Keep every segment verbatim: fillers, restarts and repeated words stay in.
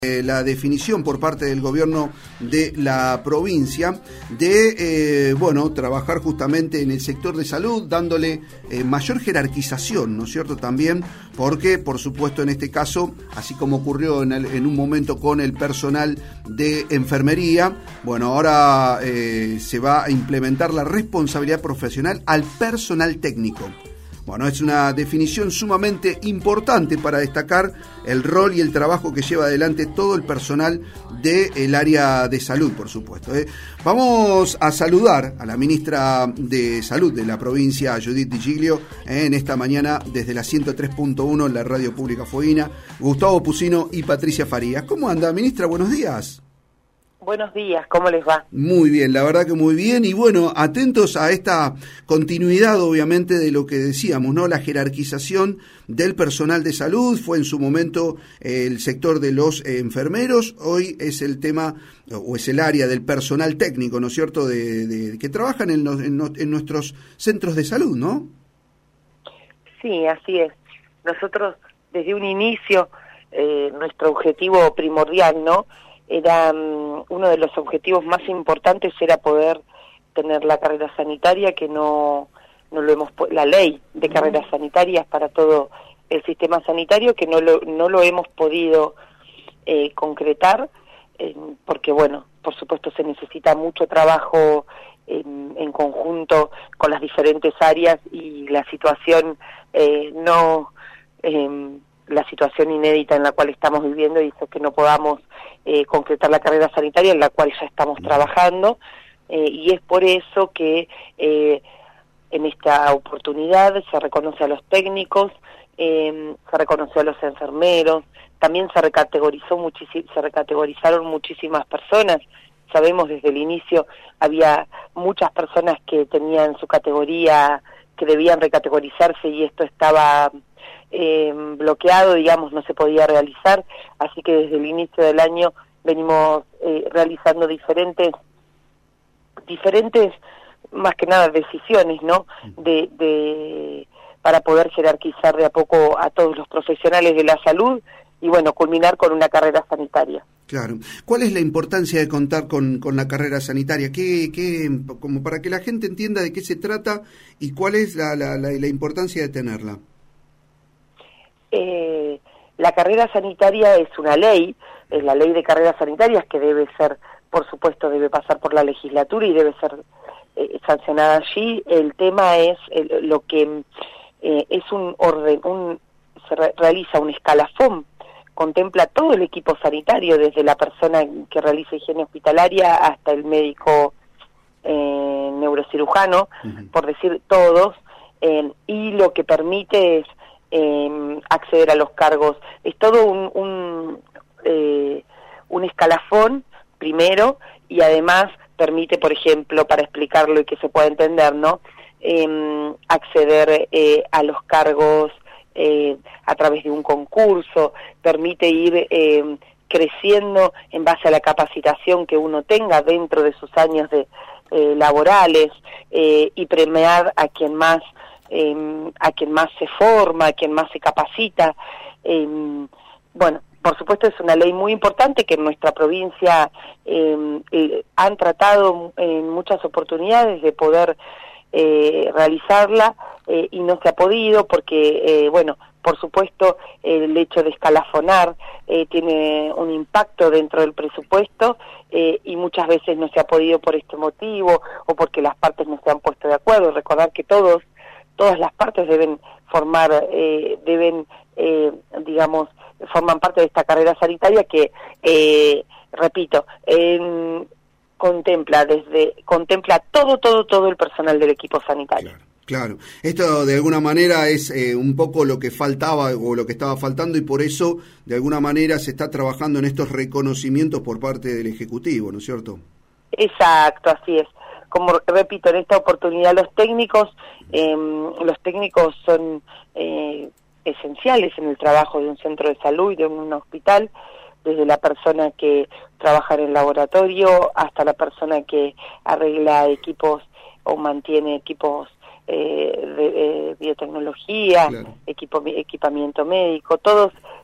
Eh, la definición por parte del gobierno de la provincia de, eh, bueno, trabajar justamente en el sector de salud, dándole eh, mayor jerarquización, ¿no es cierto? También porque, por supuesto, en este caso, así como ocurrió en, el, en un momento con el personal de enfermería, bueno, ahora eh, se va a implementar la responsabilidad profesional al personal técnico. Bueno, es una definición sumamente importante para destacar el rol y el trabajo que lleva adelante todo el personal del área de salud, por supuesto. ¿eh? Vamos a saludar a la ministra de Salud de la provincia, Judith Di Giglio, ¿eh? en esta mañana desde la ciento tres punto uno en la Radio Pública Fueguina, Gustavo Pusino y Patricia Farías. ¿Cómo anda, ministra? Buenos días. Buenos días, ¿cómo les va? Muy bien, la verdad que muy bien, y bueno, atentos a esta continuidad, obviamente, de lo que decíamos, ¿no? La jerarquización del personal de salud, fue en su momento eh, el sector de los eh, enfermeros, hoy es el tema, o es el área del personal técnico, ¿no es cierto?, de, de, que trabajan en, los, en, en nuestros centros de salud, ¿no? Sí, así es. Nosotros, desde un inicio, eh, nuestro objetivo primordial, ¿no?, era um, uno de los objetivos más importantes era poder tener la carrera sanitaria, que no no lo hemos la ley de carreras sanitarias para todo el sistema sanitario, que no lo no lo hemos podido eh, concretar eh, porque bueno, por supuesto se necesita mucho trabajo en, en conjunto con las diferentes áreas y la situación eh, no eh, la situación inédita en la cual estamos viviendo hizo que no podamos eh, concretar la carrera sanitaria, en la cual ya estamos trabajando, eh, y es por eso que eh, en esta oportunidad se reconoce a los técnicos, eh, se reconoció a los enfermeros, también se recategorizó muchis- se recategorizaron muchísimas personas. Sabemos desde el inicio había muchas personas que tenían su categoría que debían recategorizarse y esto estaba Eh, bloqueado, digamos, no se podía realizar, así que desde el inicio del año venimos eh, realizando diferentes, diferentes, más que nada, decisiones, ¿no?, de, de para poder jerarquizar de a poco a todos los profesionales de la salud y, bueno, culminar con una carrera sanitaria. Claro. ¿Cuál es la importancia de contar con, con la carrera sanitaria? ¿Qué, qué, como para que la gente entienda de qué se trata y cuál es la, la, la, la importancia de tenerla? Eh, la carrera sanitaria es una ley, es la ley de carreras sanitarias que debe ser, por supuesto, debe pasar por la legislatura y debe ser eh, sancionada allí. El tema es el, lo que eh, es un orden, un, se re, realiza un escalafón, contempla todo el equipo sanitario, desde la persona que realiza higiene hospitalaria hasta el médico eh, neurocirujano, uh-huh. por decir todos, eh, y lo que permite es Eh, acceder a los cargos. Es todo un un, eh, un escalafón primero y además permite, por ejemplo, para explicarlo y que se pueda entender, ¿no?, eh, acceder eh, a los cargos eh, a través de un concurso, permite ir eh, creciendo en base a la capacitación que uno tenga dentro de sus años de eh, laborales eh, y premiar a quien más Eh, a quien más se forma, a quien más se capacita. Eh, bueno, por supuesto es una ley muy importante que en nuestra provincia eh, eh, han tratado en muchas oportunidades de poder eh, realizarla eh, y no se ha podido porque, eh, bueno, por supuesto el hecho de escalafonar eh, tiene un impacto dentro del presupuesto eh, y muchas veces no se ha podido por este motivo o porque las partes no se han puesto de acuerdo. Recordar que todos todas las partes deben formar, eh, deben, eh, digamos, forman parte de esta carrera sanitaria que, eh, repito, eh, contempla desde, contempla todo, todo, todo el personal del equipo sanitario. Claro. Claro, esto de alguna manera es eh, un poco lo que faltaba o lo que estaba faltando y por eso de alguna manera se está trabajando en estos reconocimientos por parte del Ejecutivo, ¿no es cierto? Exacto, así es. Como repito, en esta oportunidad los técnicos, eh, los técnicos son eh, esenciales en el trabajo de un centro de salud y de un hospital, desde la persona que trabaja en el laboratorio hasta la persona que arregla equipos o mantiene equipos eh, de, de biotecnología, claro. equipo, equipamiento médico, todos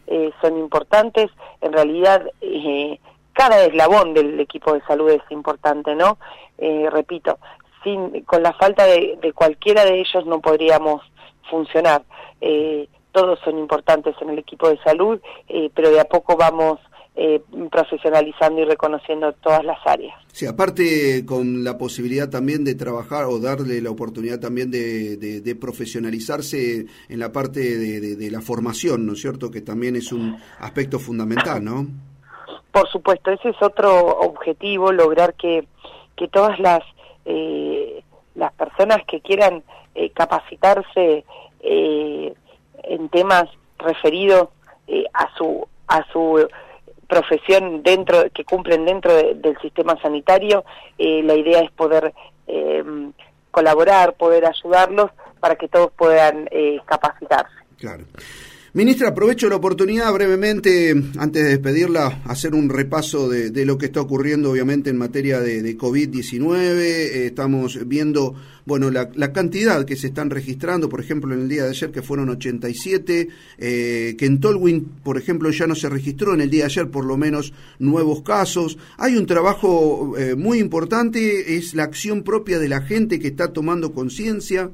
eh, son importantes. En realidad, eh, cada eslabón del equipo de salud es importante, ¿no? Eh, repito, sin con la falta de, de cualquiera de ellos no podríamos funcionar. Eh, todos son importantes en el equipo de salud, eh, pero de a poco vamos eh, profesionalizando y reconociendo todas las áreas. Sí, aparte con la posibilidad también de trabajar o darle la oportunidad también de, de, de profesionalizarse en la parte de, de, de la formación, ¿no es cierto? Que también es un aspecto fundamental, ¿no? Por supuesto, ese es otro objetivo, lograr que, que todas las, eh, las personas que quieran eh, capacitarse eh, en temas referidos eh, a su a su profesión dentro que cumplen dentro de, del sistema sanitario, eh, la idea es poder eh, colaborar, poder ayudarlos para que todos puedan eh, capacitarse. Claro. Ministra, aprovecho la oportunidad brevemente, antes de despedirla, hacer un repaso de, de lo que está ocurriendo, obviamente, en materia de, de COVID diecinueve. Eh, estamos viendo, bueno, la, la cantidad que se están registrando, por ejemplo, en el día de ayer, que fueron ochenta y siete, eh, que en Tolwyn, por ejemplo, ya no se registró en el día de ayer, por lo menos, nuevos casos. Hay un trabajo eh, muy importante, es la acción propia de la gente que está tomando conciencia.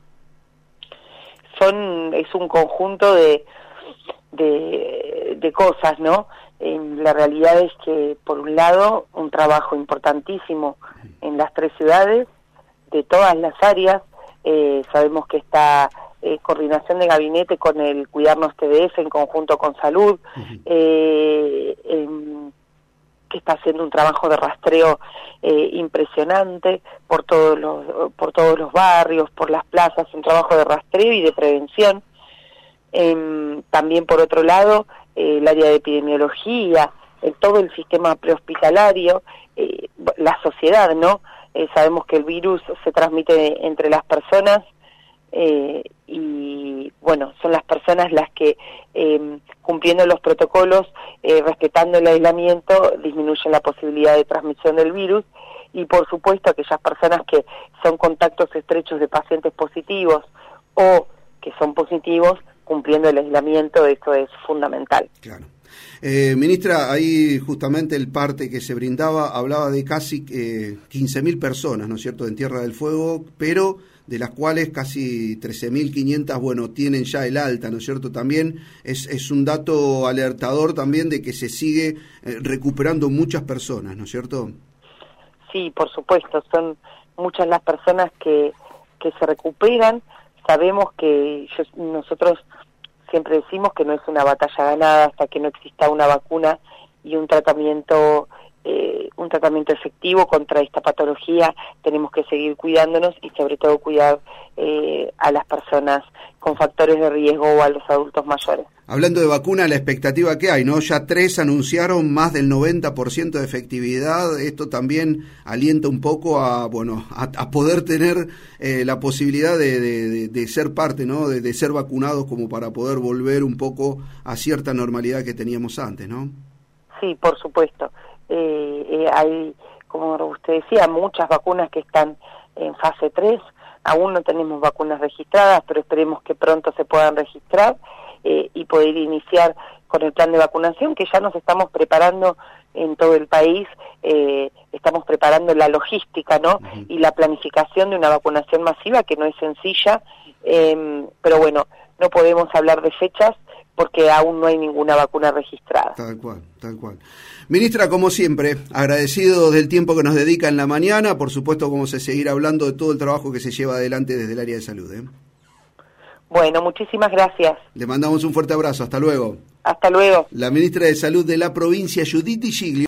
Son, es un conjunto de, de, de cosas, ¿no? Eh, la realidad es que, por un lado, un trabajo importantísimo en las tres ciudades, de todas las áreas. Eh, sabemos que está eh, coordinación de gabinete con el Cuidarnos T D F en conjunto con Salud, uh-huh. eh, eh, que está haciendo un trabajo de rastreo eh, impresionante por todos los por todos los barrios, por las plazas, un trabajo de rastreo y de prevención. Eh, también, por otro lado, eh, el área de epidemiología, en todo el sistema prehospitalario, eh, la sociedad, ¿no? Eh, sabemos que el virus se transmite entre las personas eh, y, bueno, son las personas las que, eh, cumpliendo los protocolos, eh, respetando el aislamiento, disminuyen la posibilidad de transmisión del virus. Y, por supuesto, aquellas personas que son contactos estrechos de pacientes positivos o que son positivos, cumpliendo el aislamiento, esto es fundamental. Claro. Eh, ministra, ahí justamente el parte que se brindaba hablaba de casi eh, quince mil personas, ¿no es cierto?, en Tierra del Fuego, pero de las cuales casi trece mil quinientas, bueno, tienen ya el alta, ¿no es cierto? También es, es un dato alertador también de que se sigue eh, recuperando muchas personas, ¿no es cierto? Sí, por supuesto, son muchas las personas que, que se recuperan. Sabemos que yo, nosotros siempre decimos que no es una batalla ganada hasta que no exista una vacuna y un tratamiento eh, un tratamiento efectivo contra esta patología. Tenemos que seguir cuidándonos y sobre todo cuidar eh, a las personas con factores de riesgo o a los adultos mayores. Hablando de vacuna, la expectativa que hay, ¿no? Ya tres anunciaron más del noventa por ciento de efectividad. Esto también alienta un poco a, bueno, a, a poder tener eh, la posibilidad de, de, de ser parte, ¿no? De, de ser vacunados como para poder volver un poco a cierta normalidad que teníamos antes, ¿no? Sí, por supuesto. Eh, eh, hay, como usted decía, muchas vacunas que están en fase tres. Aún no tenemos vacunas registradas, pero esperemos que pronto se puedan registrar eh, y poder iniciar con el plan de vacunación, que ya nos estamos preparando en todo el país. Eh, estamos preparando la logística, ¿no? Uh-huh. Y la planificación de una vacunación masiva, que no es sencilla, eh, pero bueno, no podemos hablar de fechas porque aún no hay ninguna vacuna registrada. Tal cual, tal cual. Ministra, como siempre, agradecido del tiempo que nos dedica en la mañana. Por supuesto, vamos a seguir hablando de todo el trabajo que se lleva adelante desde el área de salud, ¿eh? Bueno, muchísimas gracias. Le mandamos un fuerte abrazo. Hasta luego. Hasta luego. La ministra de Salud de la provincia, Judith Di Giglio.